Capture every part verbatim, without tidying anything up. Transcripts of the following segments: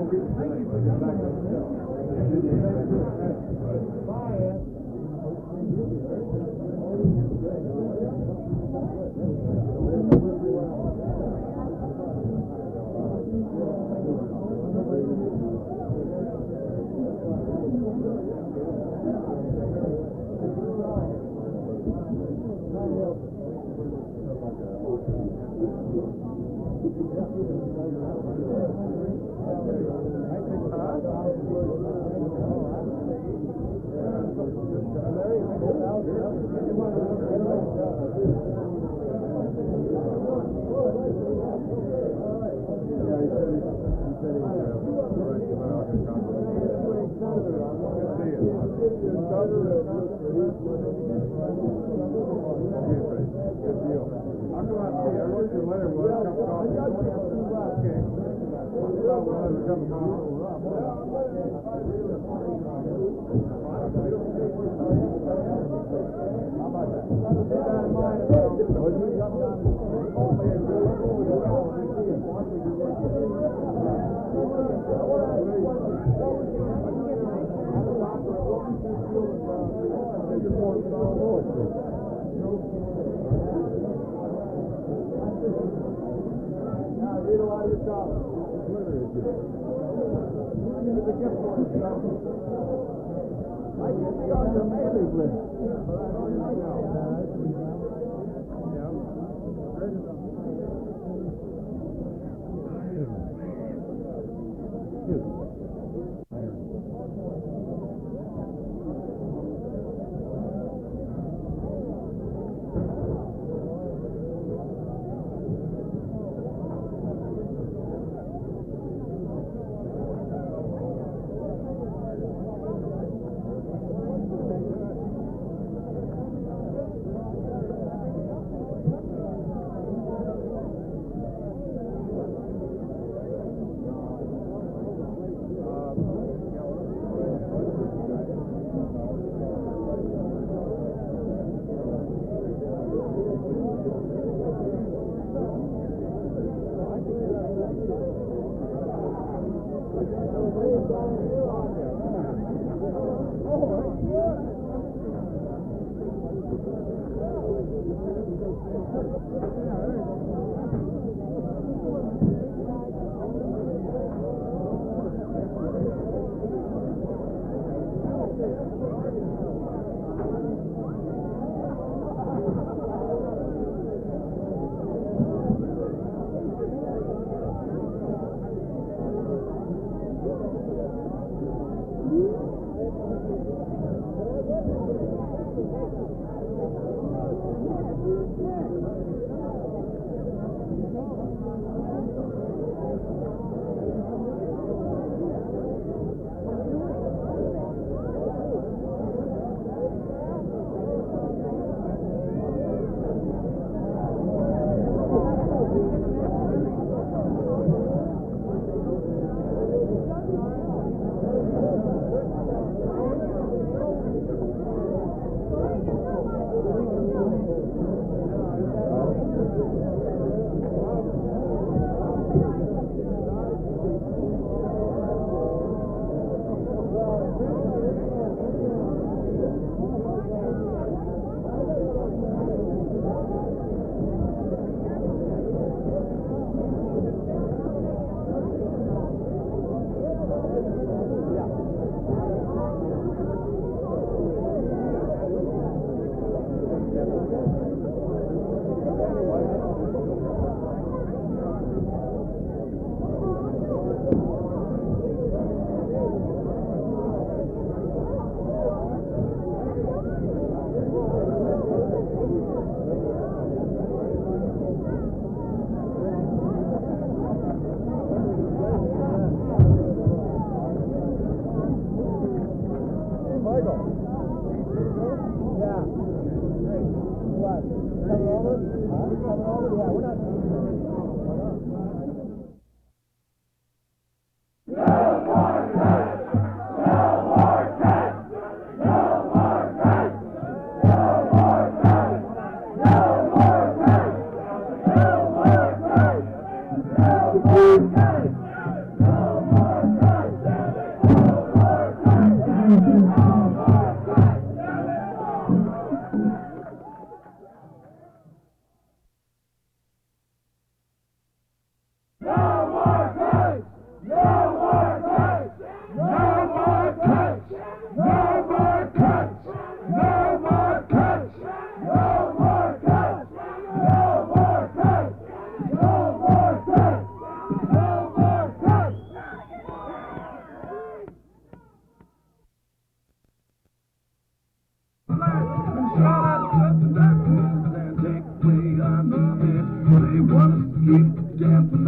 No more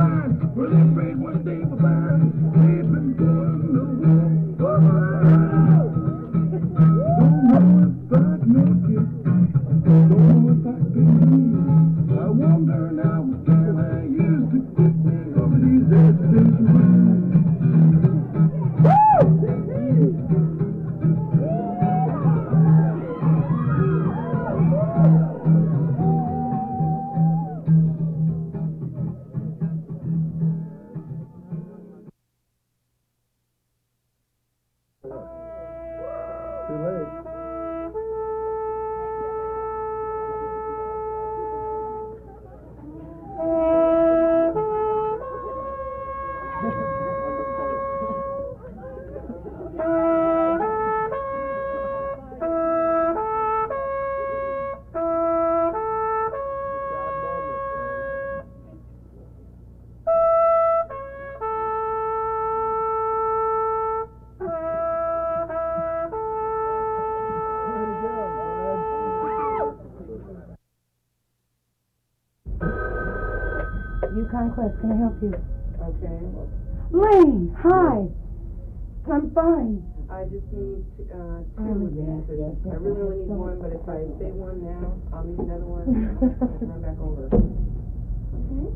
mine. Well, they prayed one day for mine. They've been going to war. Oh, don't know if I'd make it. Don't know if I can leave. I wonder now what can I use to get me over these agitation blues. Too late. Conquest, can I help you? Okay. Lane, hi. I'm fine. I just need uh, two Oh, would be yes, sufficient. yes, I really only need yes. one, but if I say one now, I'll need another one and run back over. Okay.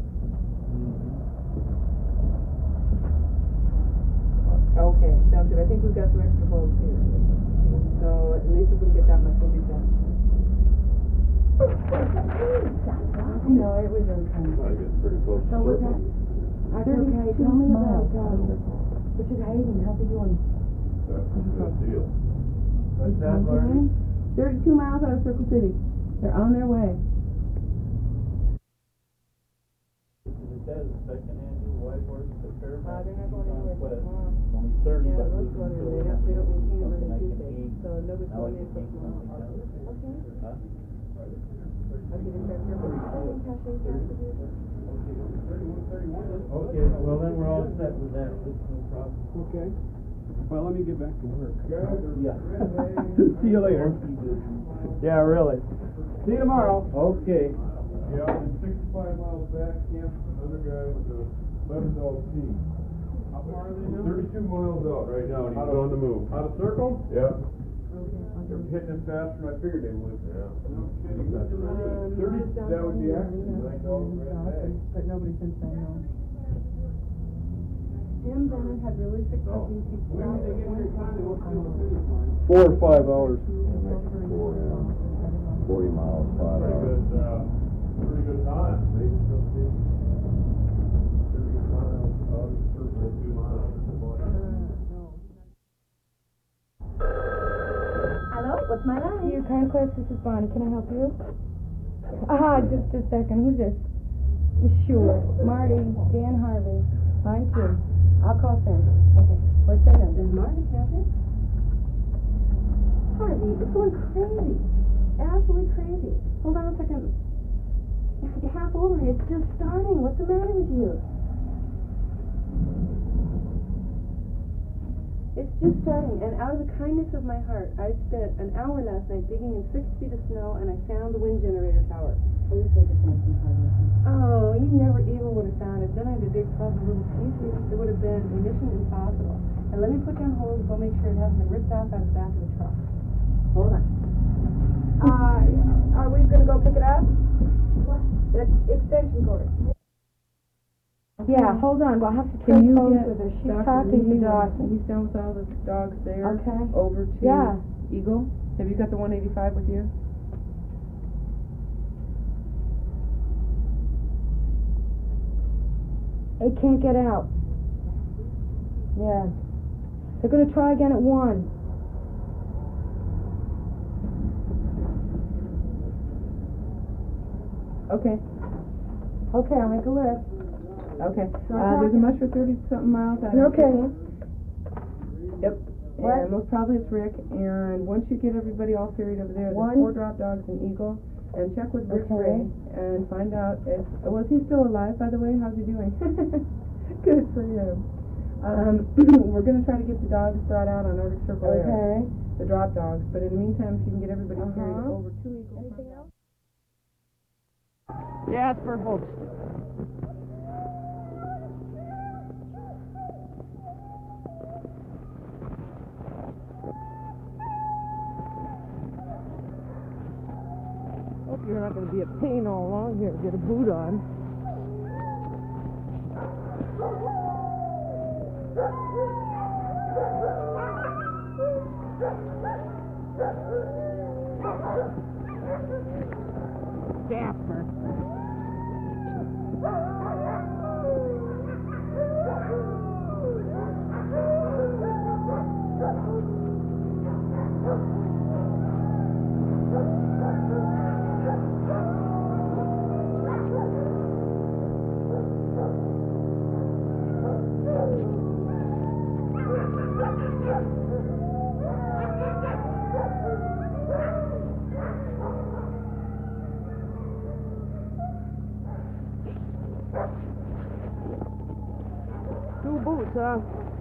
Okay, sounds good. I think we've got some extra bulbs here. So at least if we get that much, we'll be done. No, it was okay. I get pretty close So to was circle. that? That's okay. Tell me about um, Richard Hayden. How's he doing? That's a good deal. What's that, Marty? thirty-two miles out of Circle City. They're on their way. Is that the second annual white horse at Fairbanks? Uh, they're not going anywhere till tomorrow. Only thirty, Yeah, but those we go can in, fill they it don't, up. they don't maintain it Okay, Monday, I can Tuesday. eat. So nobody's Now going I in can till eat tomorrow. something else. Okay. Huh? I'll get it back here. Okay, well then we're all set with that, that's no problem. Okay. Well, let me get back to work. Yeah. See you later. Yeah, really. See you tomorrow. Okay. Yeah, I'm sixty-five miles back, camp another guy with a eleven dog team. How far are they now? Thirty-two miles out right now, and he's Out of- on the move. Out of circle? Yeah. They're hitting it faster than I figured they would. No Um, kidding. Thirty, that would be accident, I know, right back. But nobody since then, no. Jim Bennett had really sick Oh. puppies. He When stopped did they get one here time to go time. through the finish line? Four or five hours. Forty miles, five Pretty hours. good, uh, pretty good time. They just don't get thirty miles out of circle, two miles. Hello, what's my name? Your Conquest, this is Bonnie. Can I help you? Ah, just a second. Who's this? Sure. Marty, Dan Harvey. Mine too. I'll call Sam. Okay. What's that number? Marty, can I help you? Harvey, it's going crazy. Absolutely crazy. Hold on a second. Half over. It's just starting. What's the matter with you? It's just starting, and out of the kindness of my heart, I spent an hour last night digging in six feet of snow, and I found the wind generator tower. Oh, you never even would have found it. Then I had to dig across a little pieces. It would have been a mission impossible. And let me put you on hold and go make sure it hasn't been ripped off out of the back of the truck. Hold on. Uh, are we going to go pick it up? What? The extension cord. Yeah, hold on. We'll have to Can trade you phones get with her. She's Doctor talking to Lee, Dawson. He's done with all the dogs there. Okay. Over to Yeah. Eagle. Have you got the one eighty-five with you? It can't get out. Yeah. They're going to try again at one. Okay. Okay, I'll make a list. Okay. So Uh, there's a talking- much for thirty-something miles out of Okay. Yep. What? And most probably it's Rick. And once you get everybody all ferried over there, One. there's four drop dogs and Eagle. And check with Rick Okay. Ray and find out if, was he still alive, by the way? How's he doing? Good for him. Um, we're going to try to get the dogs brought out on Arctic Circle Air. Okay. The drop dogs. But in the meantime, if you can get everybody Uh-huh. ferried over to Eagle. Anything else? Yeah, it's for folks. you're not going to be a pain all along here. Get a boot on. Jasper. Two boots, huh?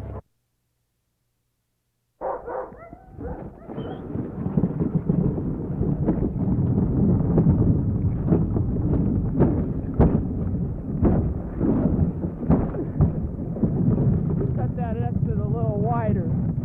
Cut that exit a little wider.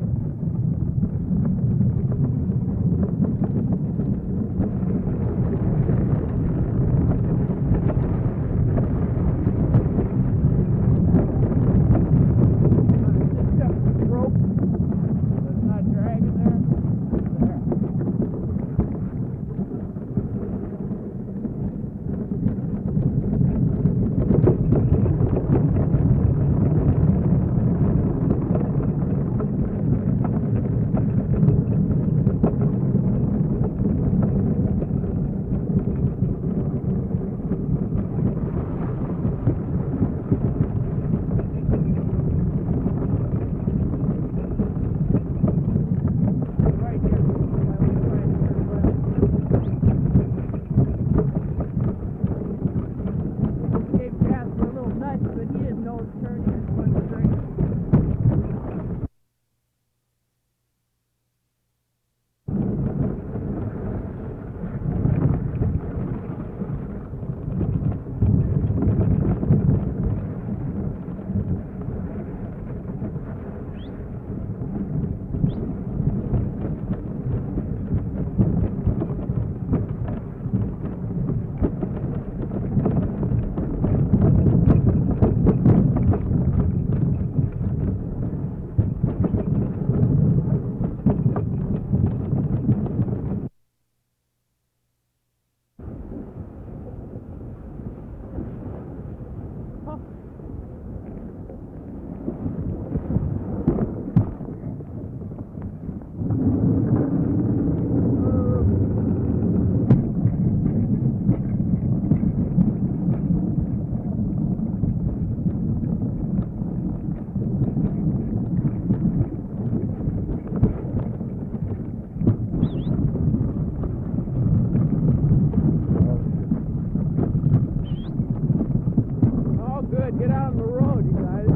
Get out on the road, you guys.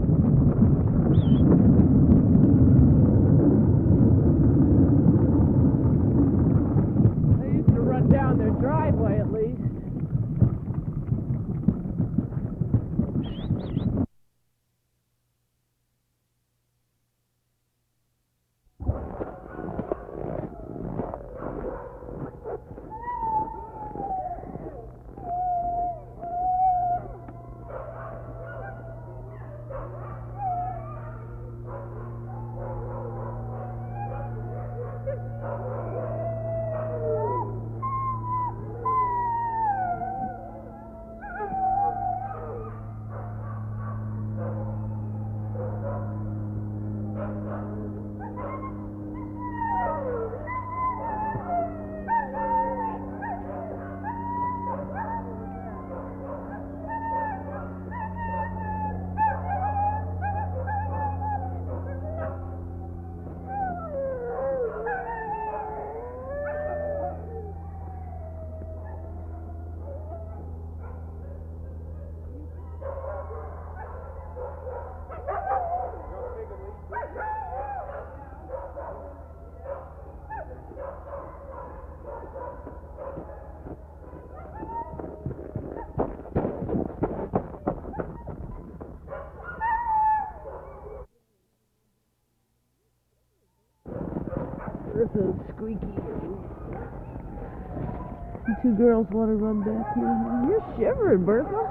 They used to run down their driveway at least. This is squeaky. You two girls want to run back here? You're shivering, Bertha.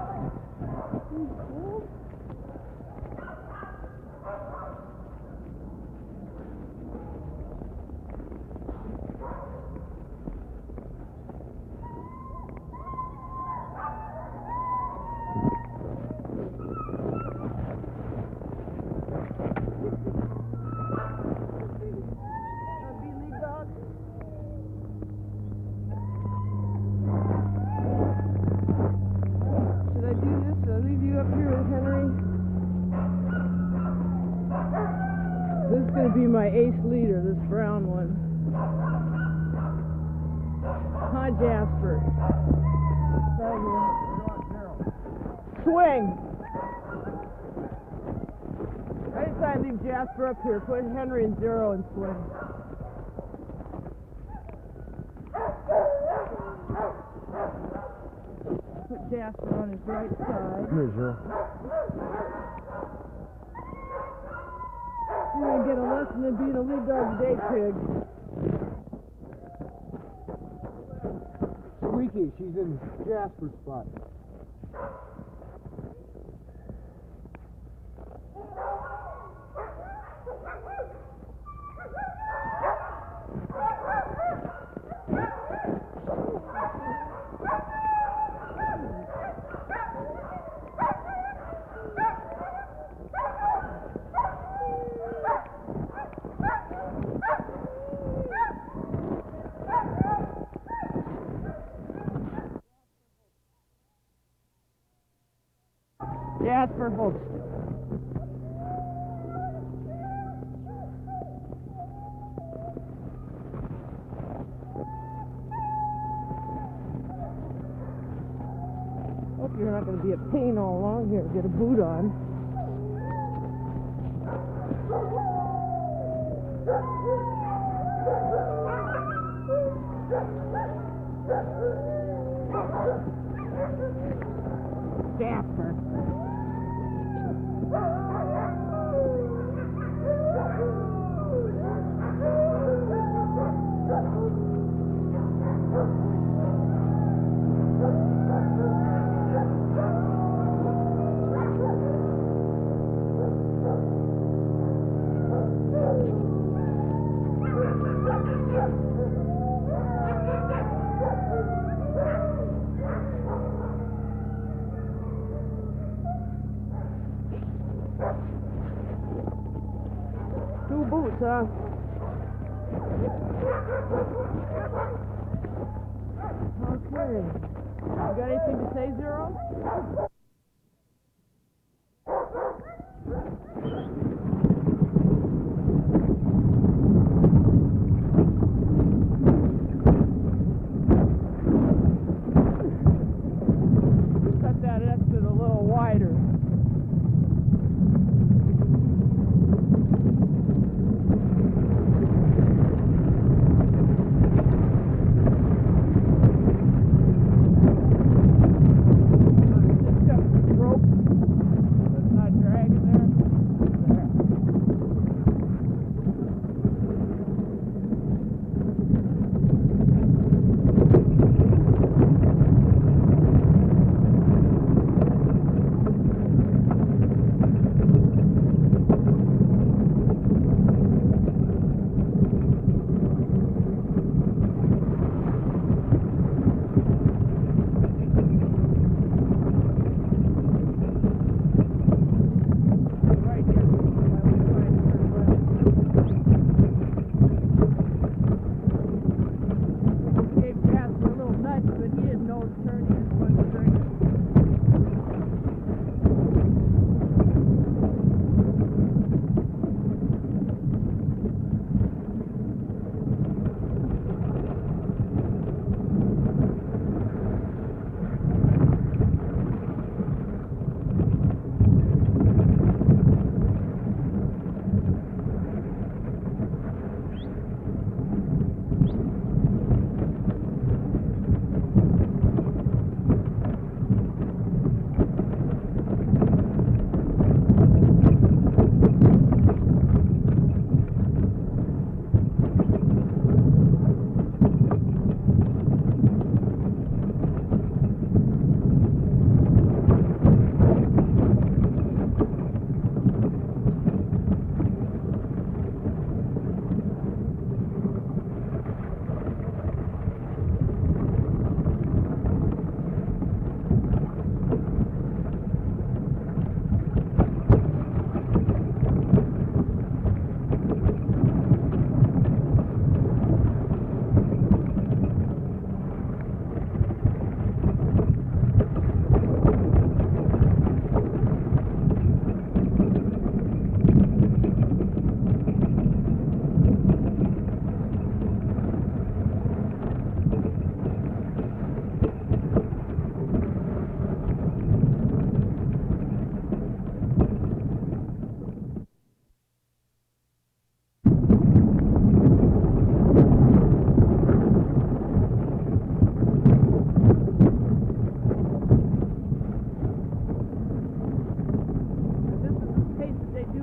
This is going to be my ace leader, this brown one. Hi, Jasper. Swing. I decided to leave Jasper up here. Put Henry in zero and swing. Put Jasper on his right side. Here, Zero. You're going to get a lesson in being a lead dog today, Pig. Squeaky, she's in Jasper's spot. Jasper, hold still. Hope you're not going to be a pain all along here. Get a boot on. Jasper. Two boots, huh? Okay. You got anything to say, Zero? Cut that exit a little wider.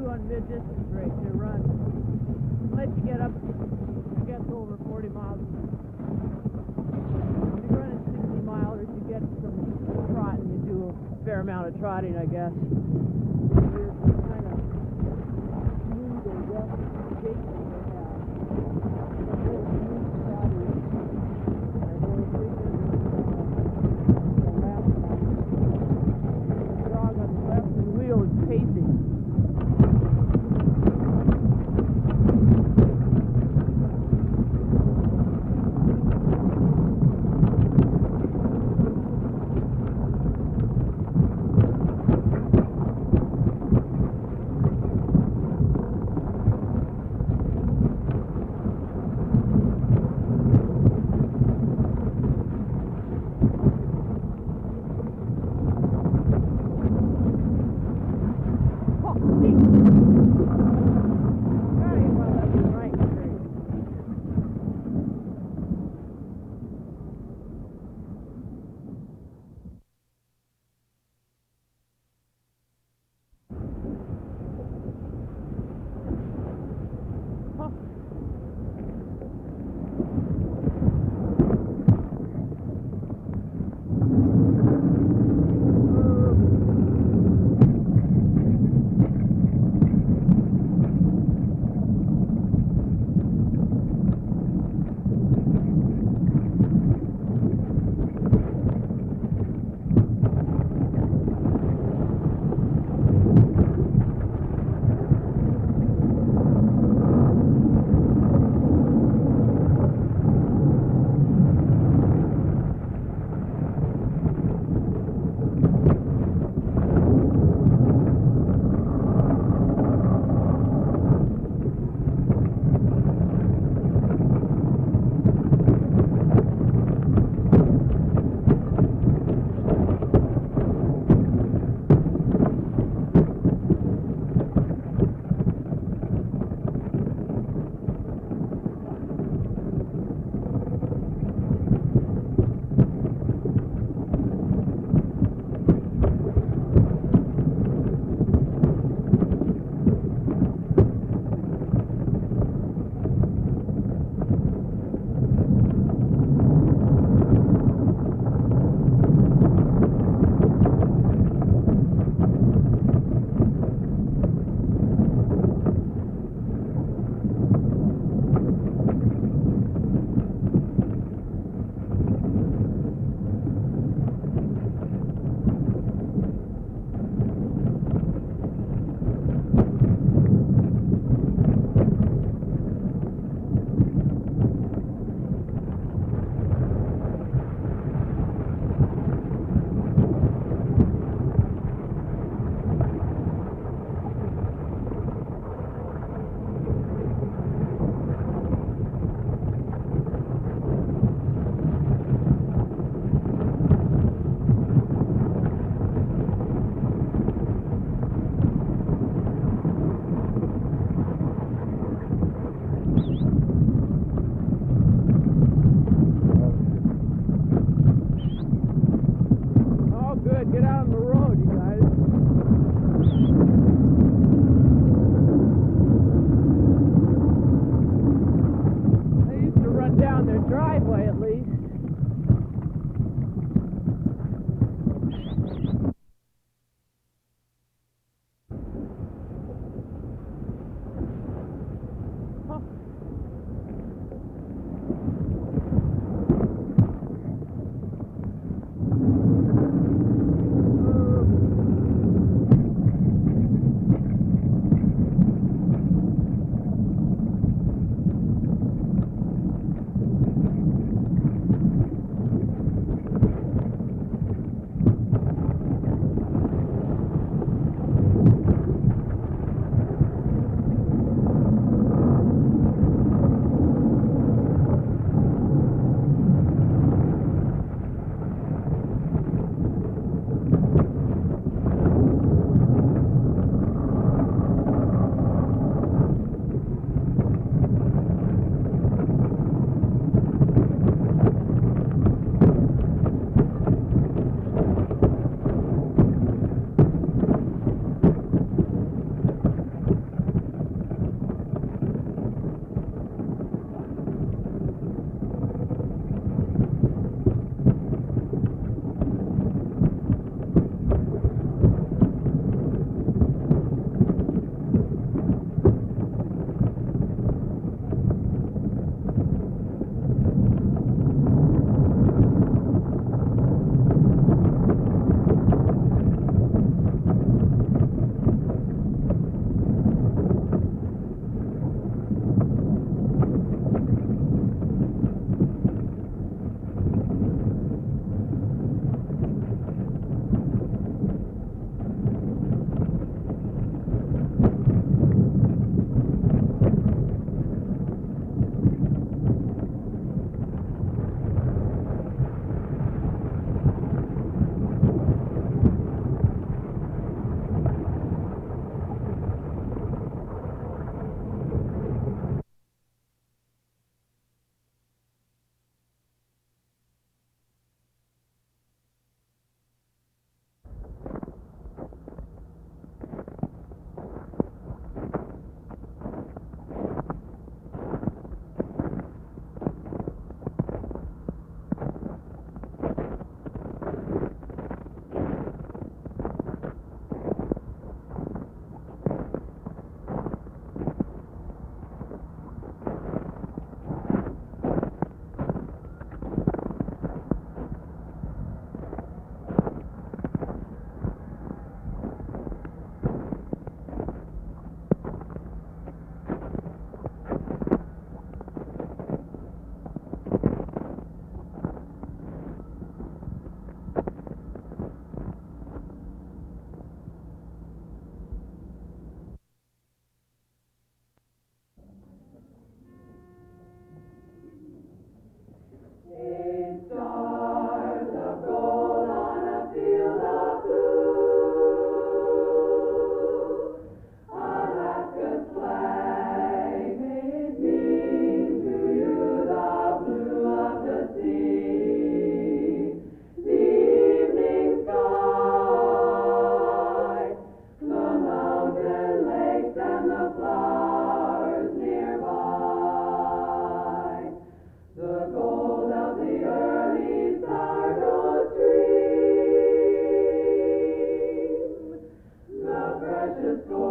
do on mid-distance race. They run. Unless you get up, get over forty miles. If you're running sixty miles, you get some trotting. You do a fair amount of trotting, I guess. You're kind of smooth or rough gait that they have. They're real smooth trotters. And they're quicker than uh, the last one. The dog on the left of the wheel is pacing.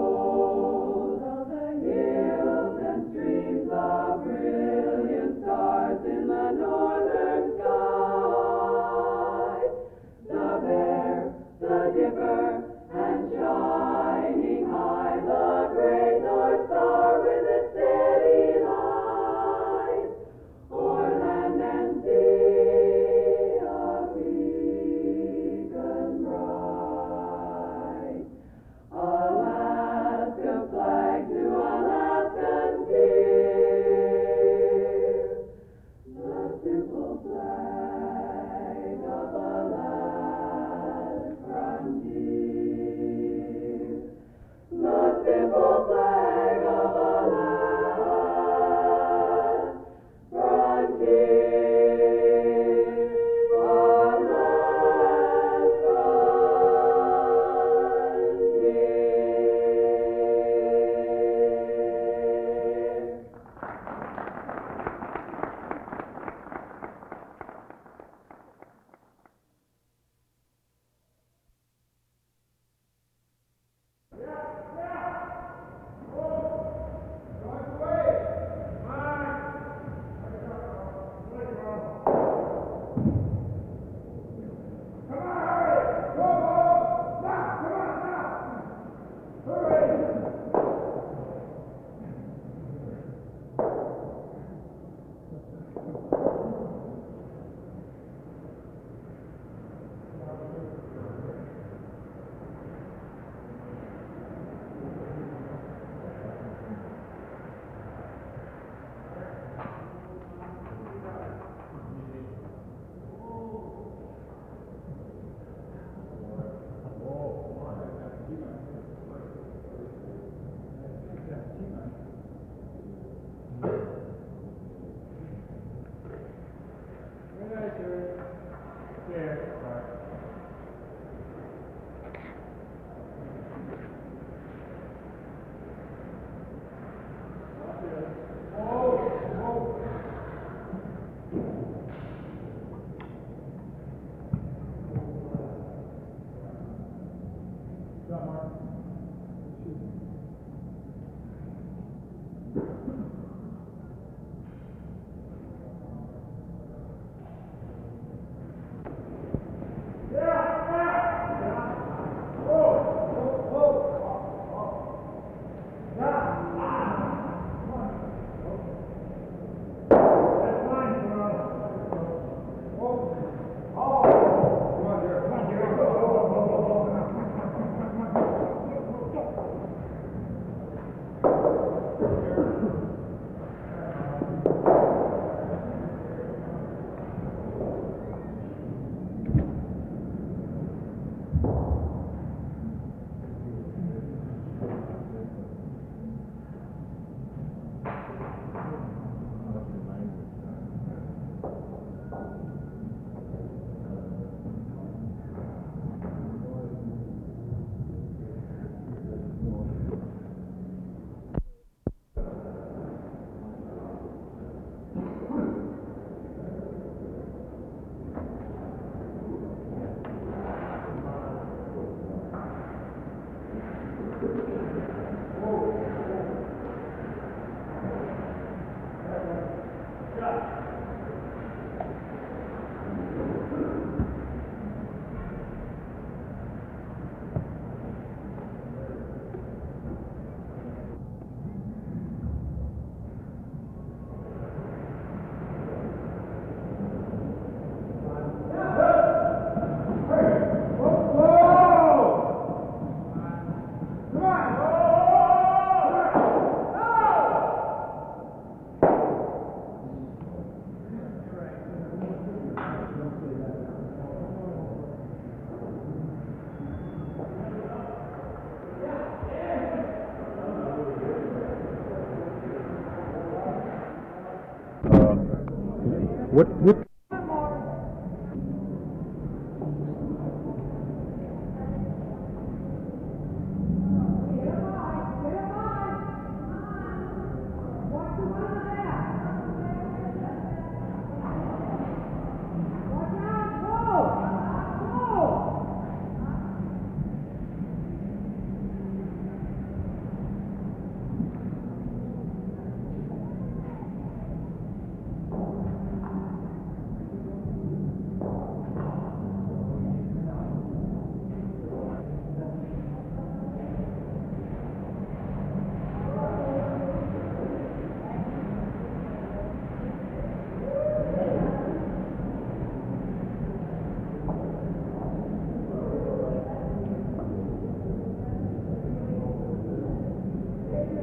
What, what?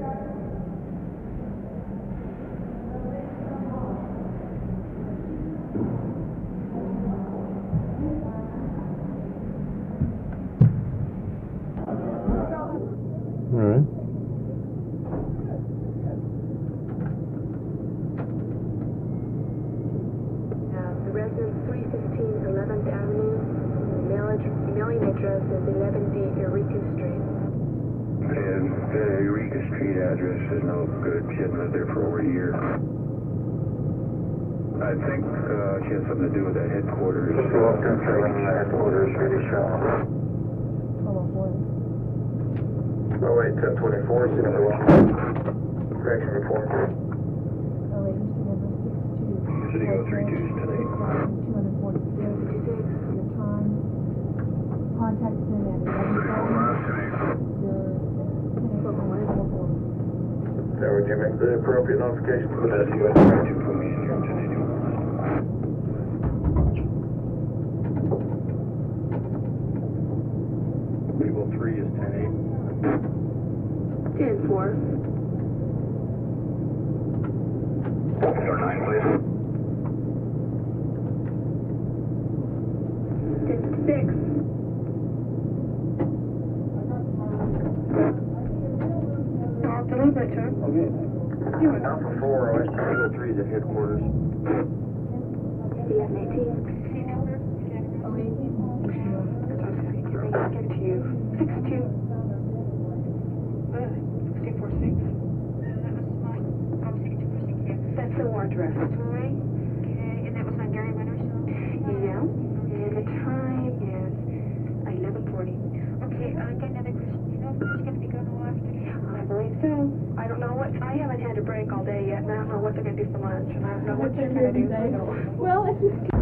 All right. The residence three fifteen eleventh Avenue, mail- mailing address is eleven D Eureka Street. And the Eureka Street address is no good. She hasn't lived there for over a year. I think uh, she has something to do with that headquarters. Well, concerning the headquarters, really shallow. Oh wait, ten twenty-four, see number one. Correction report. Oh, wait, you see number six two. City oh three two tonight. two hundred forty-six. Your time. Contact in at eleven thirty. Your Now, would you make the appropriate notification for that U S three two for me in your ten eighty-one? People three is ten eight. ten four. Door nine, please. ten six. I'll deliver it to him. Okay. Alpha four, West Eagle three is at headquarters. eleven eighteen. Give it to you. six two. sixteen forty-six. That's the war address. Right. Okay, and that was on Gary Winters? Yeah. And the time is eleven forty. Okay, I got another question. Do you know if there's going to be going to after? I believe so. I don't know what, I haven't had a break all day yet, and I don't know what they're going to do for lunch, and I don't know what they're going to do for Well, it's just.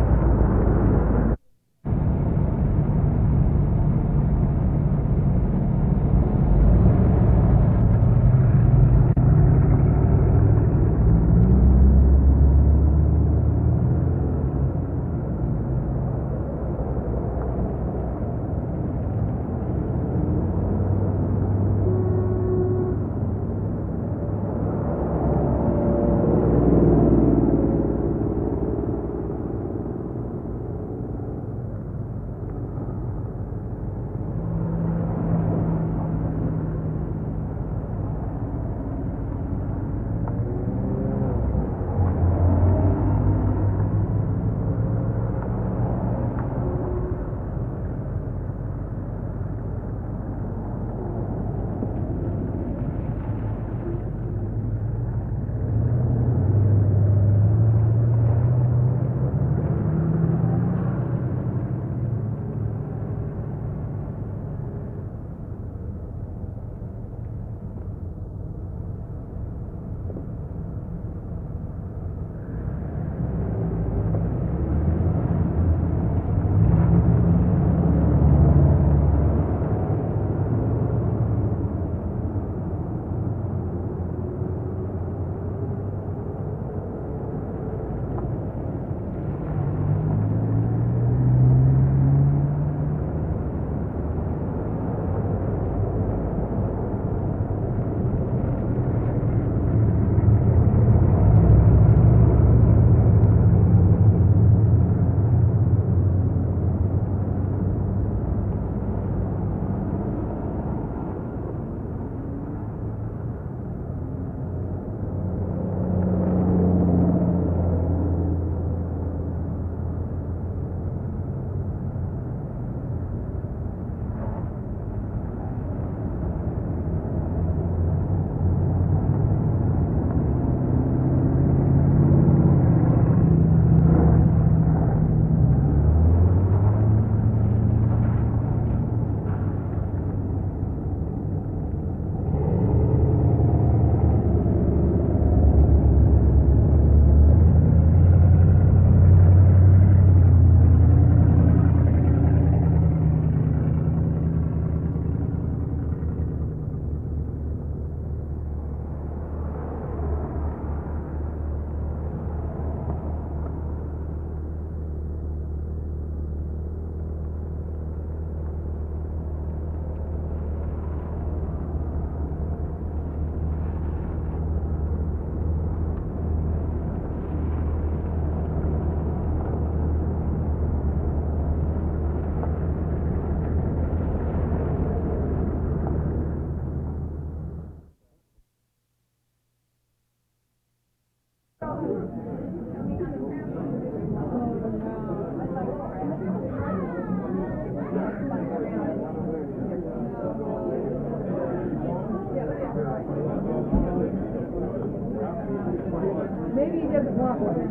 Maybe he doesn't want one.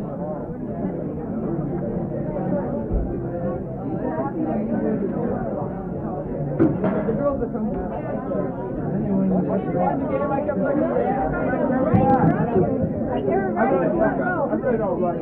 The girls are coming out. I really don't like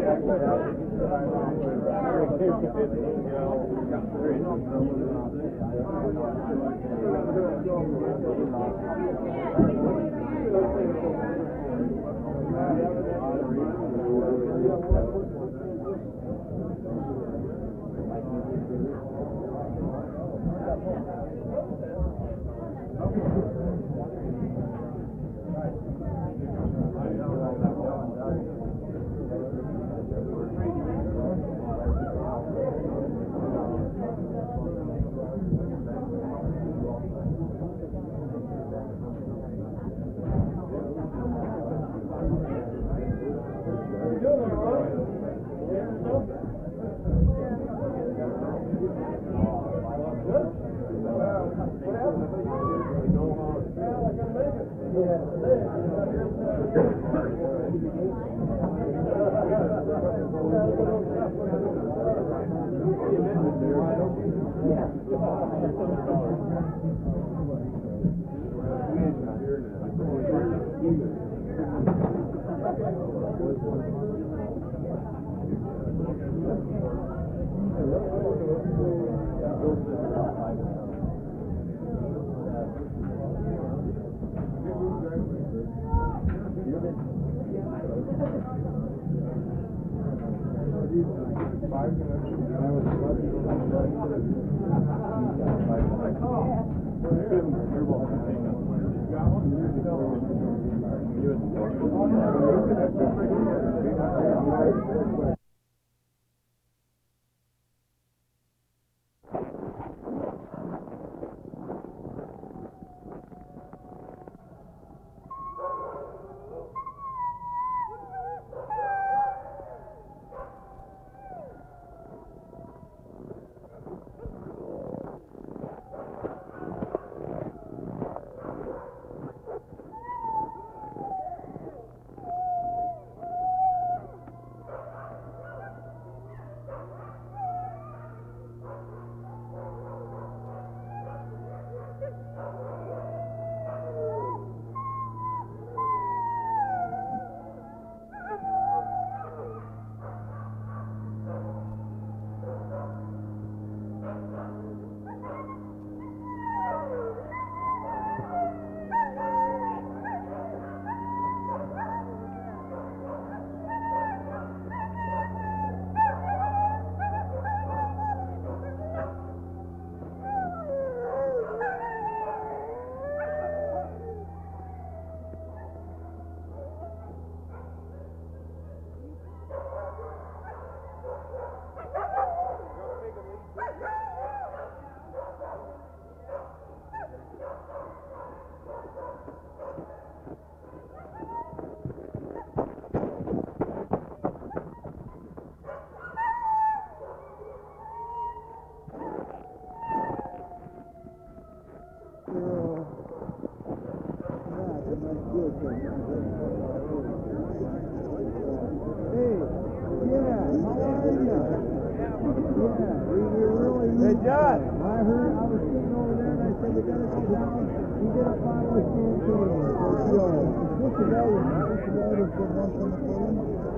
Hey, John. I heard, I was sitting over there and I said, you gotta go down. You get a bottle of champagne for Joe. This is Elliot. This is Elliot from once in the film.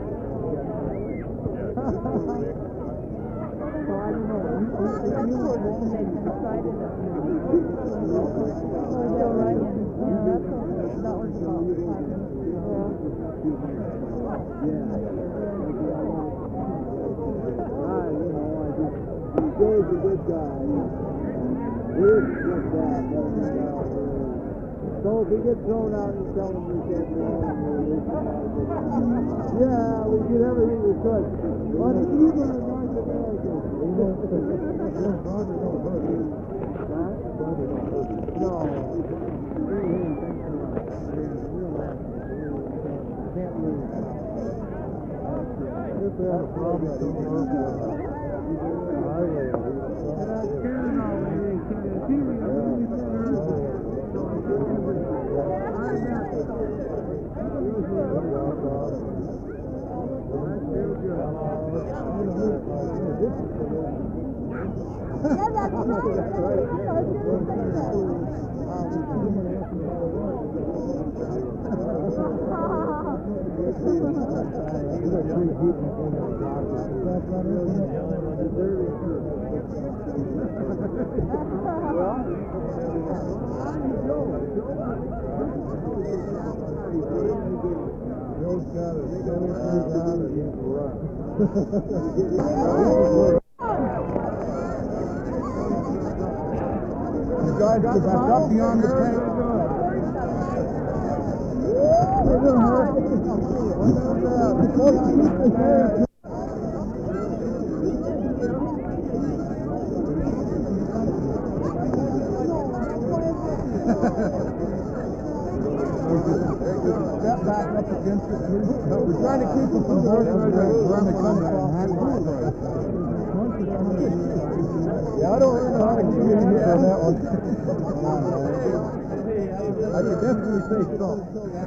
So I don't know. You, you, you, you were one that decided that you were Joe Ryan. Yeah, that's what that was about. Yeah. I, you know, I just, Joe's a good guy. He is a good guy. So if he gets thrown out, you tell him we can't go on. Yeah, we did everything we could. But even in North America, we don't hurt him. Huh? No. Can't lose. If they have a problem, they don't work out. You guys are back up beyond the tank. Step back up against it. We're trying to keep them from horses where they come from. Yeah, I don't really know how to keep in here on that one. I can definitely say something.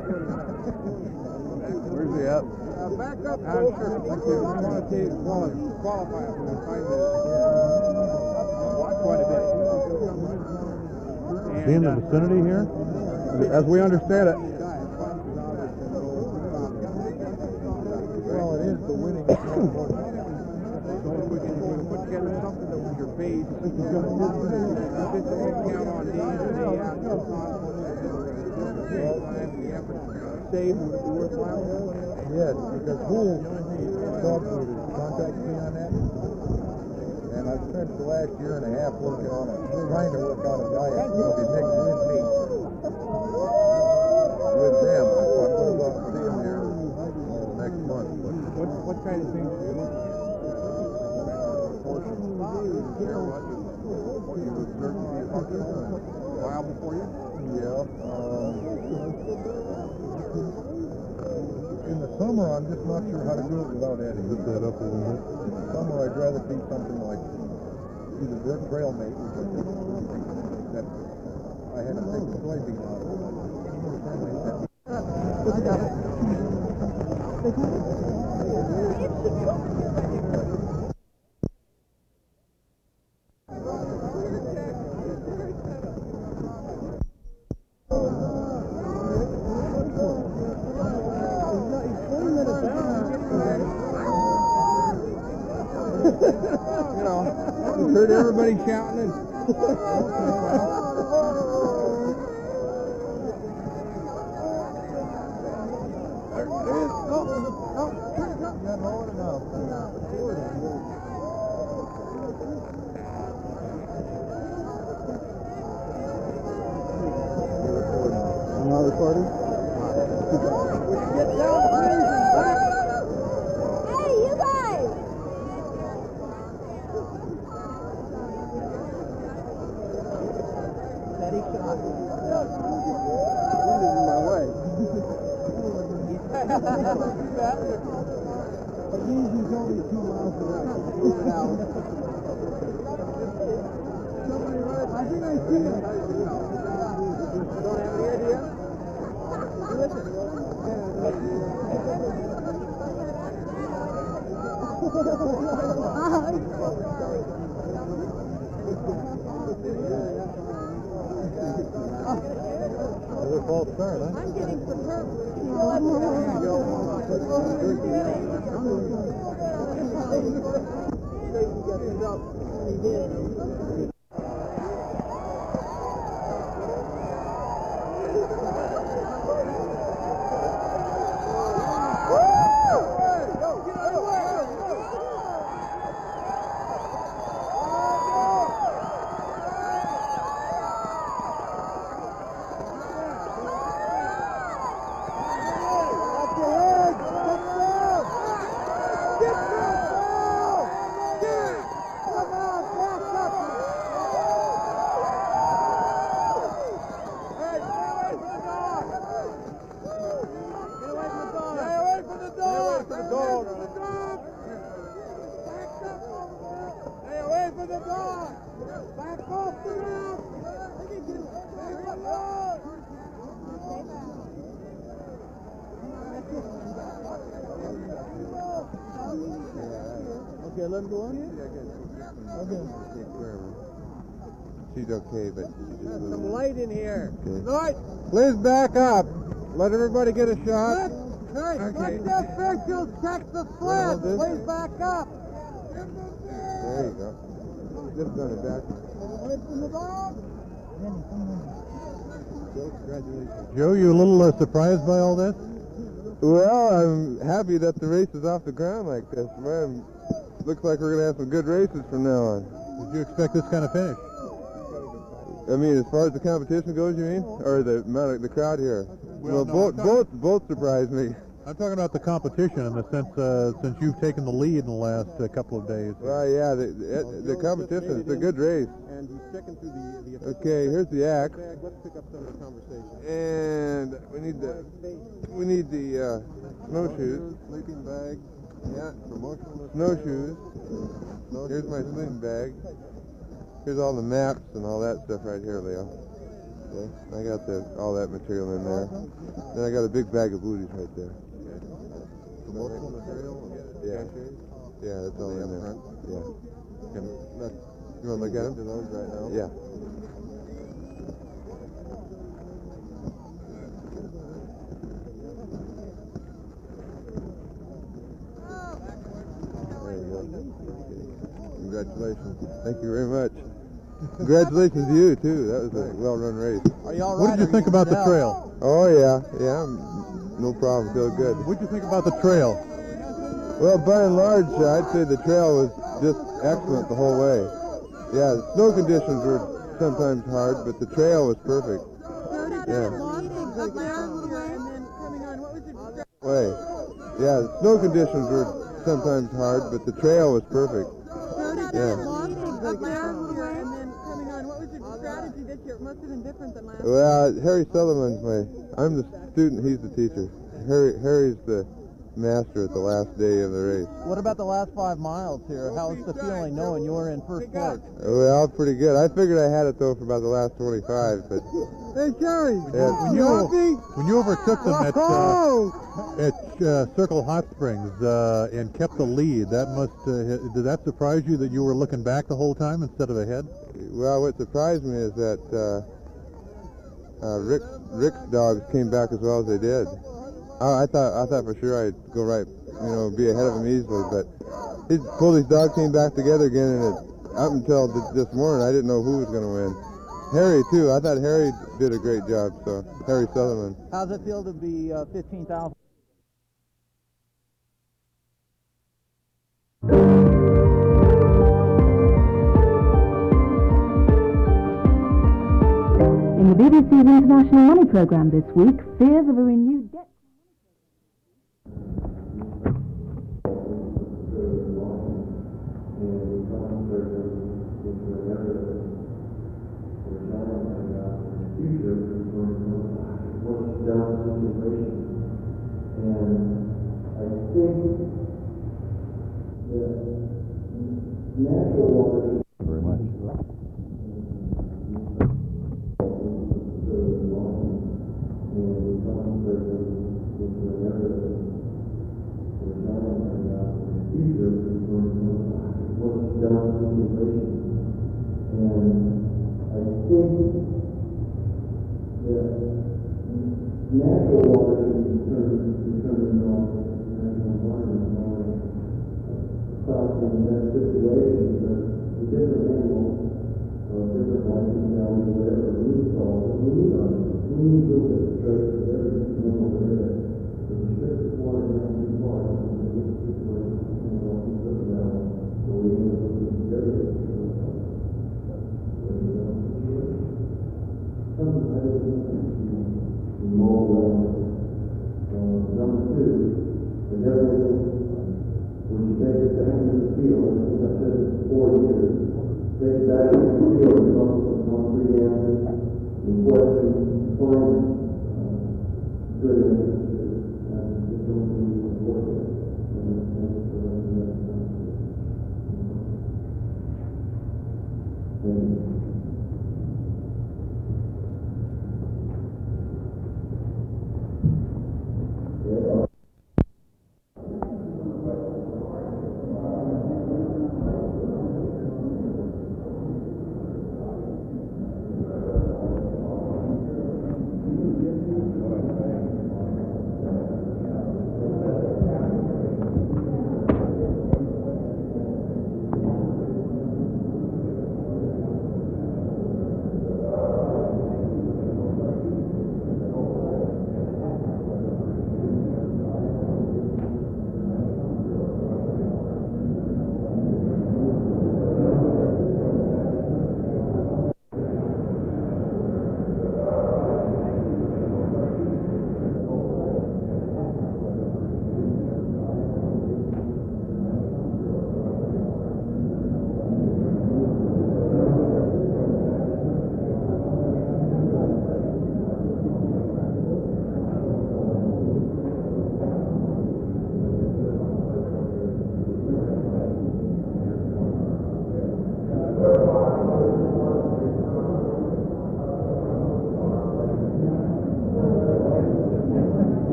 Where's he at? Uh, back up closer. Like they want to take qualify them. They're trying to watch quite a bit. Is he in the vicinity here? As we understand it. Well, it is the winning. So if we can put together something that when you're paid, this is going to count on day in and day out. Save would it be worthwhile? Yes, because Poole contacted me on that. And I've spent the last year and a half working on it, trying to work out a diet that will be mixed with me. With them. So I'm going to go out and see them here next month. But what, what kind of things do you look for? There was. You would certainly be functional and viable for you? Yeah. Um, in the summer, I'm just not sure how to do it without adding. Lift that up a little bit. In the summer, I'd rather be something like either dirt trail mate, which I think that I had a big soybean out of it. You know, you heard everybody shouting and there it is. No, no, turn it up. Not low enough. I'm not recording. Get down, please. Hey, you guys! Steady shot. Wind is in my way. But these is only two miles away. Somebody right, I think I see it. Don't have any idea? Listen. Another false start, huh? I'm getting some hurt. Okay, let him go on? Okay. She's okay, but There's some light in here. Okay. Light! Please back up. Let everybody get a shot. Hey, Okay. let the officials check the sled. this? Please back up. There you go. Just on the back. Away from the ball. Joe, congratulations. Joe, you a little uh, surprised by all this? Well, I'm happy that the race is off the ground like this. Man, looks like we're going to have some good races from now on. Did you expect this kind of finish? I mean, as far as the competition goes, you mean? Or the amount of the crowd here? Well, Well, no, both, I'm talking- both, both surprised me. I'm talking about the competition in the sense uh, since you've taken the lead in the last uh, couple of days. Well, yeah, the, the, the competition, it's a good race. And he's checking through the, the Okay, here's the axe. bag. Let's pick up some of the conversation. And we need the, we need the uh, snowshoes. Sleeping bag. Yeah, promotional. Snowshoes. Here's my sleeping bag. Here's all the maps and all that stuff right here, Leo. Okay, I got the, all that material in there. Then I got a big bag of booties right there. Promotional material. Yeah. Yeah, that's all in there. Yeah. Can, let, You want to look at to them? those right now? Yeah. There you go. Congratulations. Thank you very much. Congratulations to you, too. That was a well-run race. Are you all What right? did you think about the trail? Oh, yeah. Yeah, I'm- no problem. Feel good. What did you think about the trail? Well, by and large, I'd say the trail was just excellent the whole way. Yeah, the snow conditions were sometimes hard, but the trail was perfect. Yeah. Way. Yeah, the snow conditions were sometimes hard, but the trail was perfect. Yeah. Well, Harry Sutherland's my, I'm the student, he's the teacher. Harry, Harry's the master at the last day of the race. What about the last five miles here? How's the feeling knowing you were in first place? Well, pretty good. I figured I had it though for about the last twenty-five, but Hey, Jerry. yeah. When you when you overtook them at uh, at uh, Circle Hot Springs uh, and kept the lead, that must uh, did that surprise you that you were looking back the whole time instead of ahead? Well, what surprised me is that uh, uh, Rick Rick's dogs came back as well as they did. I, I thought I thought for sure I'd go right, you know, be ahead of him easily, but his Pulley's dog came back together again, and it, up until th- this morning, I didn't know who was going to win. Harry too. I thought Harry did a great job. So Harry Sutherland. How's it feel to be uh, fifteen thousand? In the B B C's International Money Programme this week, fears of a renewed debt. Very much.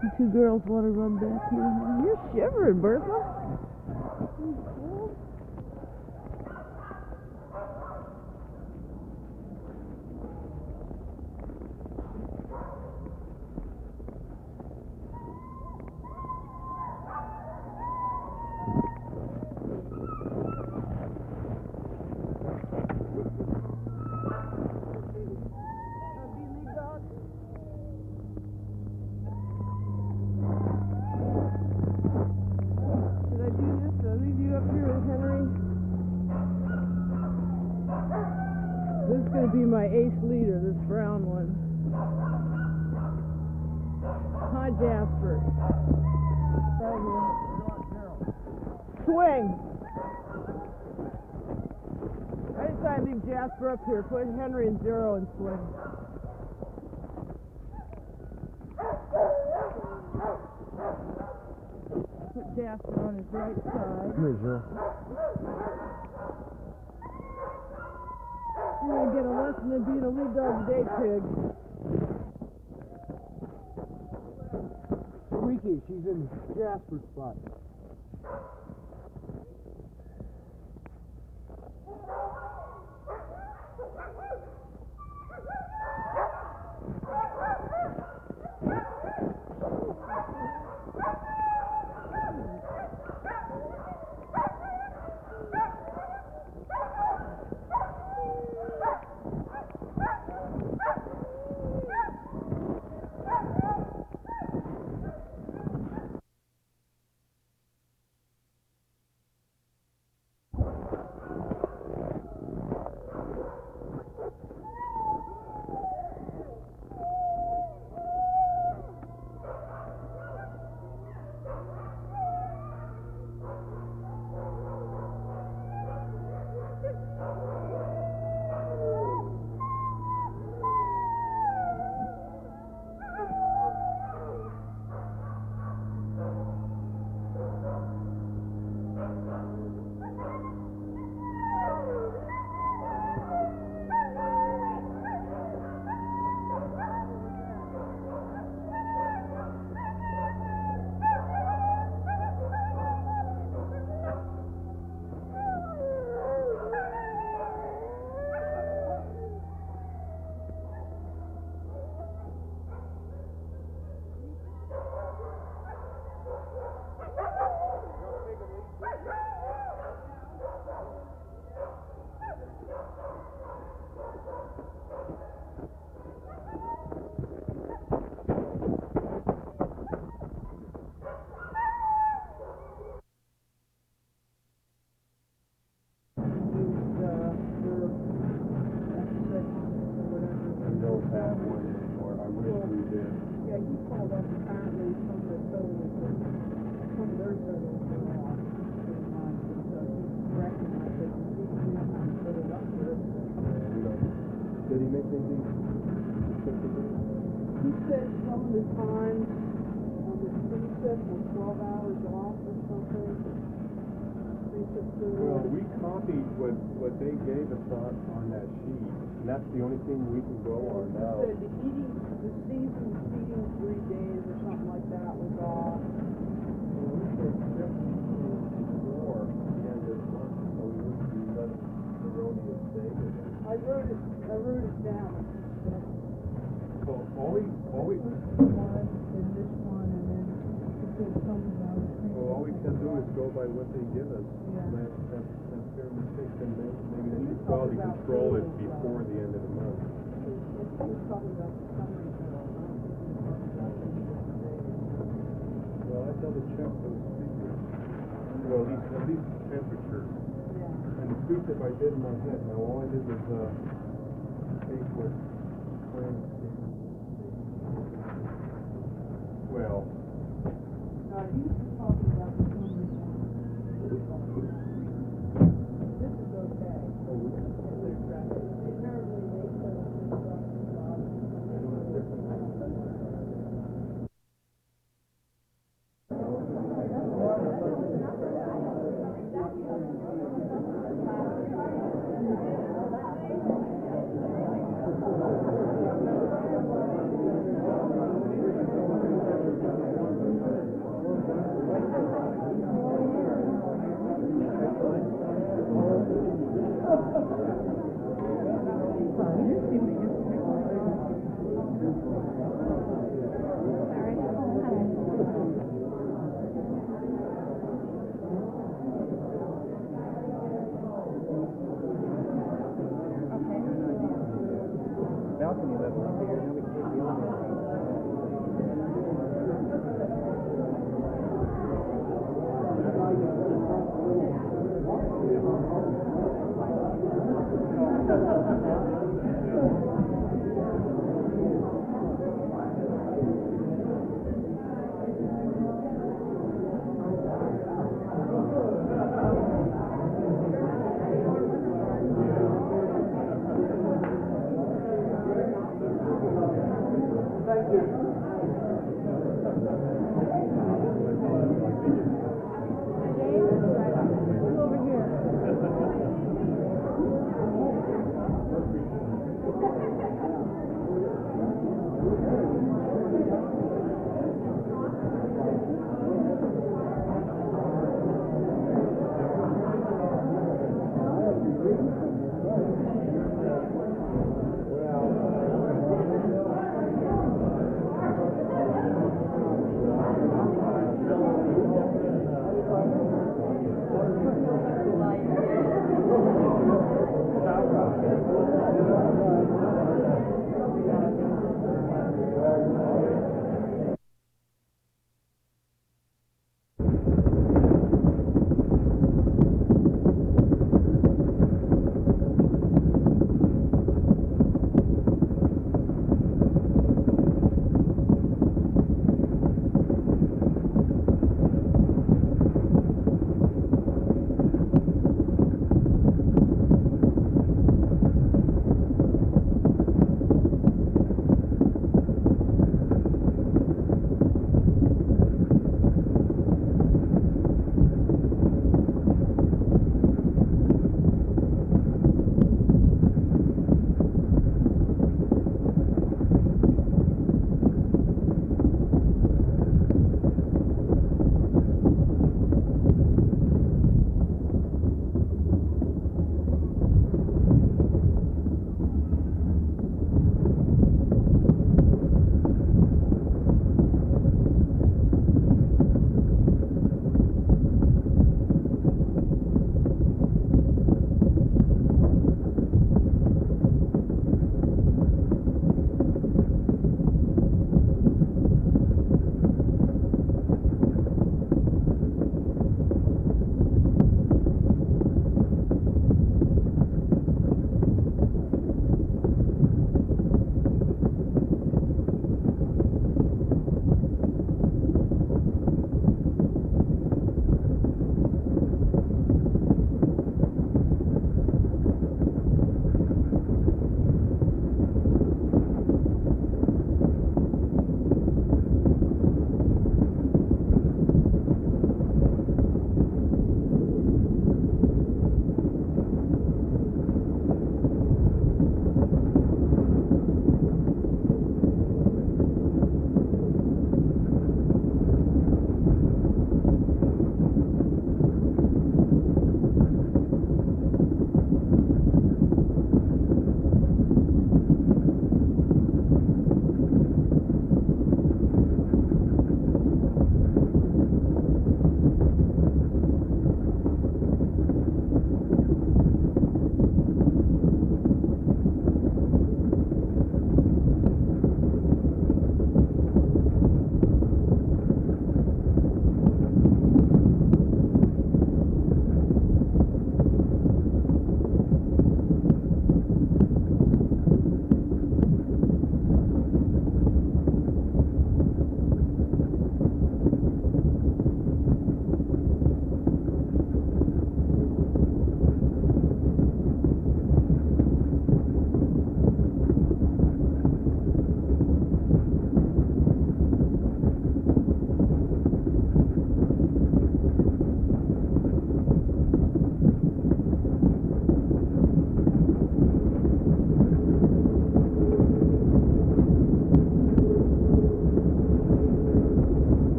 The two girls want to run back here. You're shivering, Bertha. This is going to be my ace leader, this brown one. Hi, Jasper. Right here. Swing! Anytime I leave Jasper up here, put Henry in zero and swing. Put Jasper on his right side. Here, Zero. You're going to get a lesson in being a lead dog today, Pig. Squeaky, she's in Jasper's spot. Did he make anything? He said some of the times on the preset were twelve hours off or something. Well, we copied what, what they gave us on, on that sheet, and that's the only thing we can go on now. He said the eating, the season feeding three days or something like that was off. Well, we said more than this month, so we wouldn't be letting erroneous data. I wrote it, I wrote it down. So all we, all we, One and this one, and then it said something about it. well, all we can do is go by what they give us. Yeah. And that, that's, that's their mistake, and maybe, maybe they should quality control it before the end of the month. It's talking about the summer. Well, I double checked those figures. Well, these, at least temperatures. Yeah. And the tweak that I did in my head, now all I did was, uh, take what Frank did. Well. Uh, these